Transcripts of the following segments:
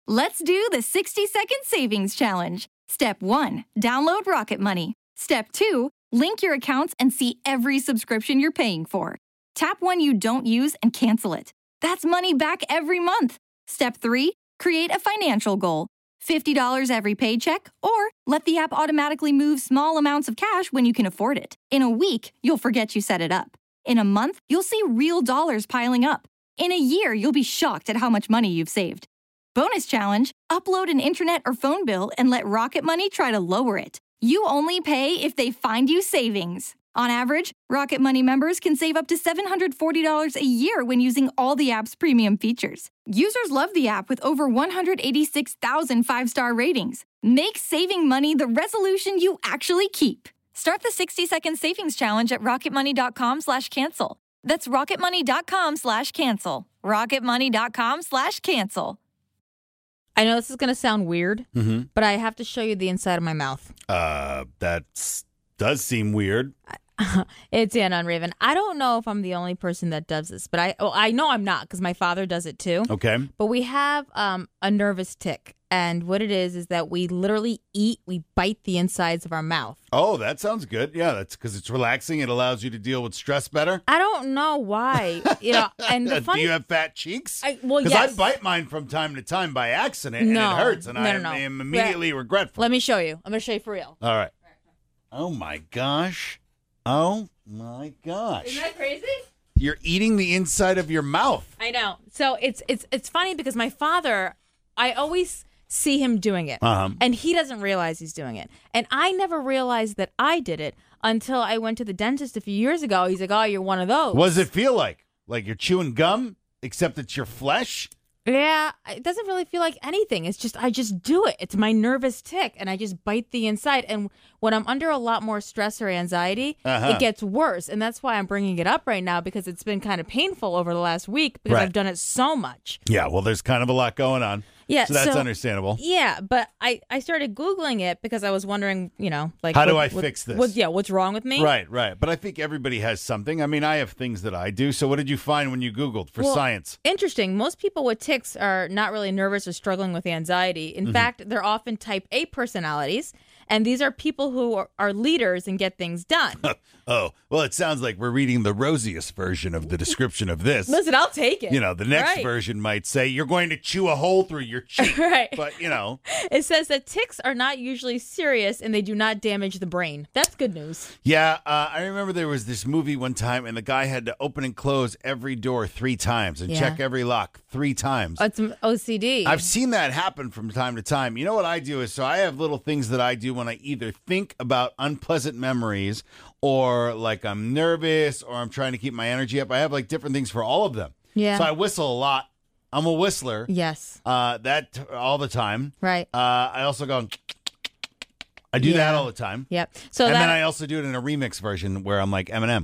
Let's do the 60-second savings challenge. Step 1, download Rocket Money. Step 2, link your accounts and see every subscription you're paying for. Tap one you don't use and cancel it. That's money back every month. Step 3, create a financial goal. $50 every paycheck, or let the app automatically move small amounts of cash when you can afford it. In a week, you'll forget you set it up. In a month, you'll see real dollars piling up. In a year, you'll be shocked at how much money you've saved. Bonus challenge, upload an internet or phone bill and let Rocket Money try to lower it. You only pay if they find you savings. On average, Rocket Money members can save up to $740 a year when using all the app's premium features. Users love the app with over 186,000 five-star ratings. Make saving money the resolution you actually keep. Start the 60-second savings challenge at rocketmoney.com/cancel. That's rocketmoney.com/cancel. rocketmoney.com/cancel. I know this is going to sound weird, but I have to show you the inside of my mouth. That does seem weird. It's Anna and Raven. I don't know if I'm the only person that does this, but I know I'm not because my father does it too. Okay. But we have a nervous tick. And what it is that we literally we bite the insides of our mouth. Oh, that sounds good. Yeah, that's because it's relaxing. It allows you to deal with stress better. I don't know why. And the funny, do you have fat cheeks? Well, because yes. I bite mine from time to time by accident, and it hurts, and I am immediately regretful. Let me show you. I'm going to show you for real. All right. Oh my gosh. Oh my gosh. Isn't that crazy? You're eating the inside of your mouth. I know. So it's funny because my father, I always see him doing it, and he doesn't realize he's doing it. And I never realized that I did it until I went to the dentist a few years ago. He's like, "Oh, you're one of those." What does it feel like? Like you're chewing gum, except it's your flesh? Yeah, it doesn't really feel like anything. It's just, I just do it. It's my nervous tick, and I just bite the inside. And when I'm under a lot more stress or anxiety, it gets worse. And that's why I'm bringing it up right now, because it's been kind of painful over the last week because I've done it so much. Yeah, well, there's kind of a lot going on. Yeah, so that's understandable. Yeah, but I started Googling it because I was wondering, like, how do I fix this? What's wrong with me? Right. But I think everybody has something. I mean, I have things that I do. So what did you find when you Googled for science? Interesting. Most people with tics are not really nervous or struggling with anxiety. In fact, they're often type A personalities. And these are people who are leaders and get things done. Oh, well, it sounds like we're reading the rosiest version of the description of this. Listen, I'll take it. The next version might say you're going to chew a hole through your cheek. Right. But, It says that tics are not usually serious and they do not damage the brain. That's good news. Yeah. I remember there was this movie one time and the guy had to open and close every door 3 times and check every lock 3 times. Oh, it's OCD. I've seen that happen from time to time. You know what I do is, so I have little things that I do when I either think about unpleasant memories or like I'm nervous or I'm trying to keep my energy up. I have like different things for all of them. Yeah. So I whistle a lot. I'm a whistler. Yes. That all the time. Right. I also go, I do that all the time. Yep. And then I also do it in a remix version where I'm like Eminem.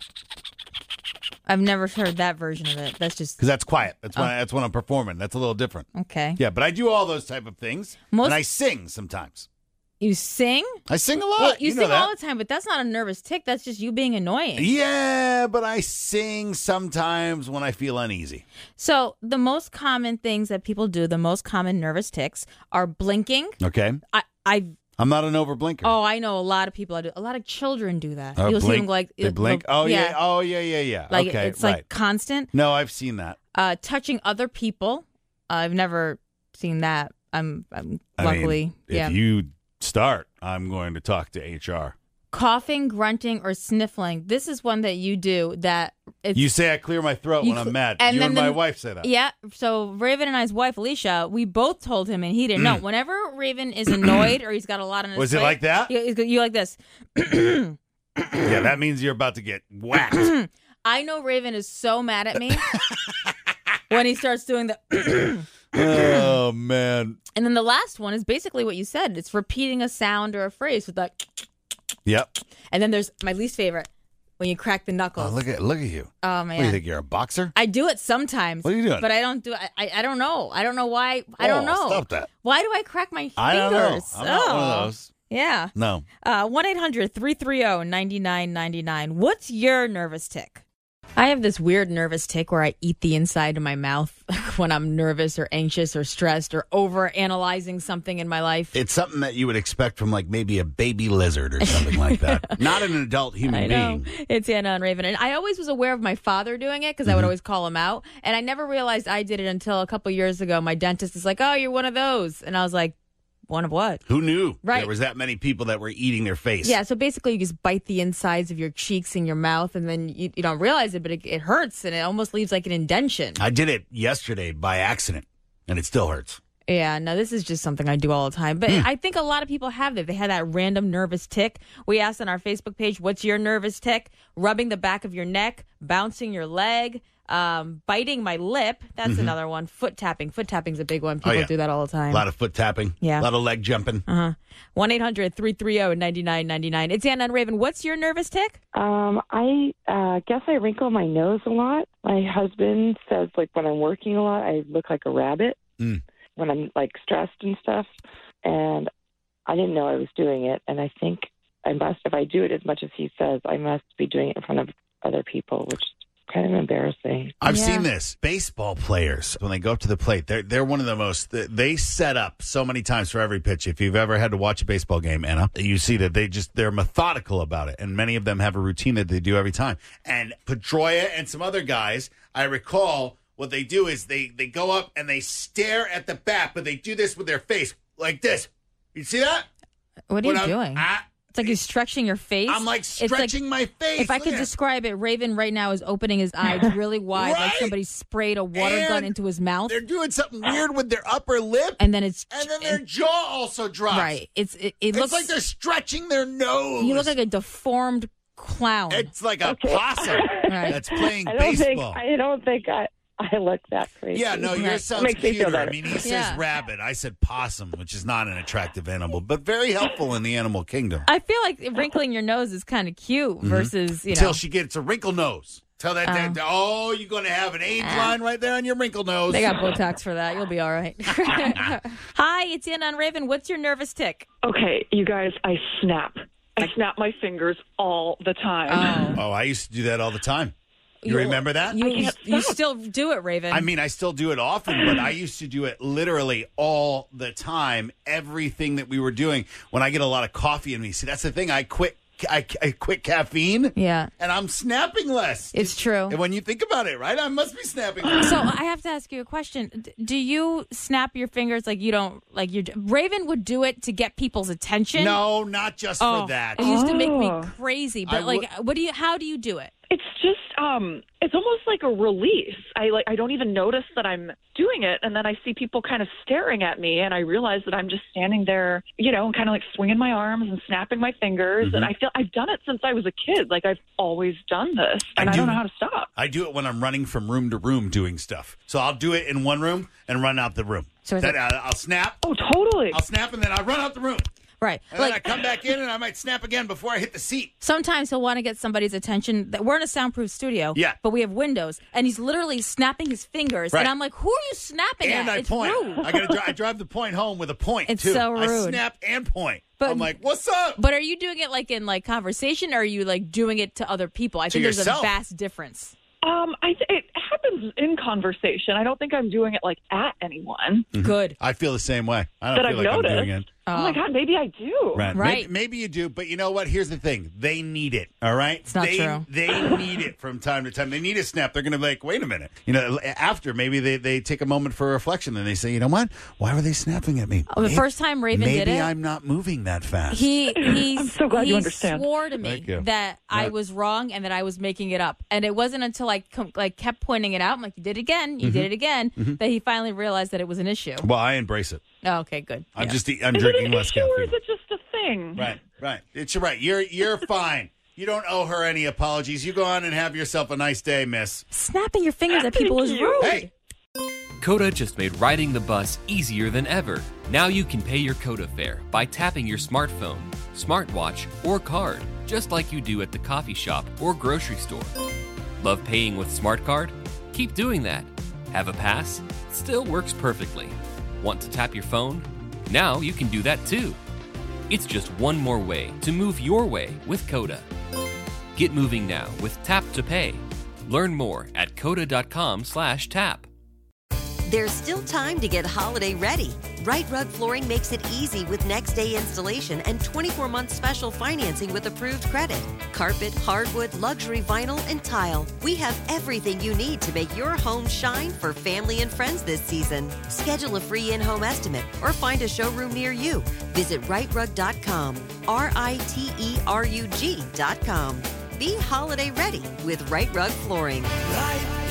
I've never heard that version of it. That's just because that's quiet. That's when I'm performing. That's a little different. Okay. Yeah, but I do all those type of things, and I sing sometimes. You sing? I sing a lot. Well, you sing all the time, but that's not a nervous tick. That's just you being annoying. Yeah, but I sing sometimes when I feel uneasy. So the most common things that people do, the most common nervous tics, are blinking. Okay. I'm not an overblinker. Oh, I know a lot of people do. A lot of children do that. You'll see them like they blink. Yeah. Oh yeah. Like okay, it's like constant. No, I've seen that. Touching other people. I've never seen that. I'm luckily. If you start, I'm going to talk to HR. Coughing, grunting, or sniffling. This is one that you do that. You say I clear my throat when I'm mad. You and my wife say that. Yeah. So Raven and I's wife, Alicia, we both told him, and he didn't know. Whenever Raven is annoyed or he's got a lot on his Was plate, it like that? You like this. Yeah, that means you're about to get whacked. I know Raven is so mad at me when he starts doing the... Oh, man. And then the last one is basically what you said. It's repeating a sound or a phrase with that... Yep. And then there's my least favorite, when you crack the knuckles. Oh, look at you. Oh, man. What do you think, you're a boxer? I do it sometimes. What are you doing? But I don't do it. I don't know. I don't know why. I don't know. Stop that. Why do I crack my fingers? I don't know. I'm not one of those. Yeah. No. 1-800-330-9999. What's your nervous tick? I have this weird nervous tic where I eat the inside of my mouth when I'm nervous or anxious or stressed or over analyzing something in my life. It's something that you would expect from like maybe a baby lizard or something like that. Not an adult human being. It's Anna and Raven. And I always was aware of my father doing it because I would always call him out. And I never realized I did it until a couple years ago. My dentist is like, oh, you're one of those. And I was like, one of what? Who knew Right. there was that many people that were eating their face? Yeah, so basically you just bite the insides of your cheeks and your mouth, and then you don't realize it, but it hurts, and it almost leaves like an indentation. I did it yesterday by accident, and it still hurts. Yeah, no, this is just something I do all the time. But I think a lot of people have that. They have that random nervous tic. We asked on our Facebook page, what's your nervous tic? Rubbing the back of your neck, bouncing your leg, biting my lip. That's another one. Foot tapping. Foot tapping's a big one. People do that all the time. A lot of foot tapping. Yeah. A lot of leg jumping. 1-800-330-9999. It's Anna and Raven. What's your nervous tic? I guess I wrinkle my nose a lot. My husband says, like, when I'm working a lot, I look like a rabbit when I'm, like, stressed and stuff. And I didn't know I was doing it. And I think if I do it as much as he says, I must be doing it in front of other people, which is kind of embarrassing. I've seen this. Baseball players, when they go up to the plate, they're one of the most, they set up so many times for every pitch. If you've ever had to watch a baseball game, Anna, you see that they're methodical about it. And many of them have a routine that they do every time. And Pedroia and some other guys, I recall what they do is they go up and they stare at the bat, but they do this with their face like this. You see that? What are you doing? It's like you're stretching your face. I'm like stretching my face. If I could describe it, Raven right now is opening his eyes really wide, like somebody sprayed a water gun into his mouth. They're doing something weird with their upper lip, and then their jaw also drops. Right. It It's looks like they're stretching their nose. You look like a deformed clown. It's like a possum that's playing baseball. I don't think I look that crazy. Yeah, no, yours sounds Makes me feel cuter. better. I mean, he says rabbit. I said possum, which is not an attractive animal, but very helpful in the animal kingdom. I feel like wrinkling your nose is kind of cute versus, Until she gets a wrinkle nose. Tell that, you're going to have an age line right there on your wrinkle nose. They got Botox for that. You'll be all right. Hi, it's Anna and Raven. What's your nervous tic? Okay, you guys, I snap. I snap my fingers all the time. Oh, I used to do that all the time. You remember that? You still do it, Raven. I mean, I still do it often, but I used to do it literally all the time. Everything that we were doing. When I get a lot of coffee in me, see, that's the thing. I quit caffeine. Yeah. And I'm snapping less. It's true. And when you think about it, right? I must be snapping less. So I have to ask you a question. Do you snap your fingers like you don't, like you? Raven would do it to get people's attention. No, not just for that. It used to make me crazy. But how do you do it? It's just, it's almost like a release. I don't even notice that I'm doing it, and then I see people kind of staring at me, and I realize that I'm just standing there, and kind of like swinging my arms and snapping my fingers, and I feel I've done it since I was a kid. Like, I've always done this, and I don't know how to stop. I do it when I'm running from room to room doing stuff. So I'll do it in one room and run out the room. So then I'll snap. Oh, totally. I'll snap, and then I'll run out the room. Right. And then I come back in and I might snap again before I hit the seat. Sometimes he'll want to get somebody's attention. We're in a soundproof studio, but we have windows, and he's literally snapping his fingers. Right. And I'm like, who are you snapping at? It's point. rude. I drive the point home with a point, it's too. So rude. I snap and point. But, I'm like, what's up? But are you doing it like in like conversation, or are you like doing it to other people? I think there's a vast difference. It happens in conversation. I don't think I'm doing it like at anyone. Good. I feel the same way. I don't feel like I'm doing it. Oh my God, maybe I do. Right. Maybe you do, but you know what? Here's the thing. They need it, all right? It's not true. They need it from time to time. They need a snap. They're going to be like, wait a minute. After, maybe they take a moment for reflection and they say, you know what? Why were they snapping at me? The first time Raven did it. Maybe I'm not moving that fast. I'm so glad you understand. He swore to me that I was wrong and that I was making it up. And it wasn't until I kept pointing it out, I'm like, you did it again, that he finally realized that it was an issue. Well, I embrace it. Oh, okay, good. I'm drinking less caffeine. Or is it just a thing? Right. It's right. You're fine. You don't owe her any apologies. You go on and have yourself a nice day, miss. Snapping your fingers at people is rude. Hey. Coda just made riding the bus easier than ever. Now you can pay your Coda fare by tapping your smartphone, smartwatch, or card, just like you do at the coffee shop or grocery store. Love paying with Smart Card? Keep doing that. Have a pass? Still works perfectly. Want to tap your phone? Now you can do that too. It's just one more way to move your way with Coda. Get moving now with Tap to Pay. Learn more at coda.com/tap. There's still time to get holiday ready. Right Rug Flooring makes it easy with next day installation and 24-month special financing with approved credit. Carpet, hardwood, luxury vinyl, and tile. We have everything you need to make your home shine for family and friends this season. Schedule a free in-home estimate or find a showroom near you. Visit rightrug.com, RITERUG.com. Be holiday ready with Right Rug Flooring. Right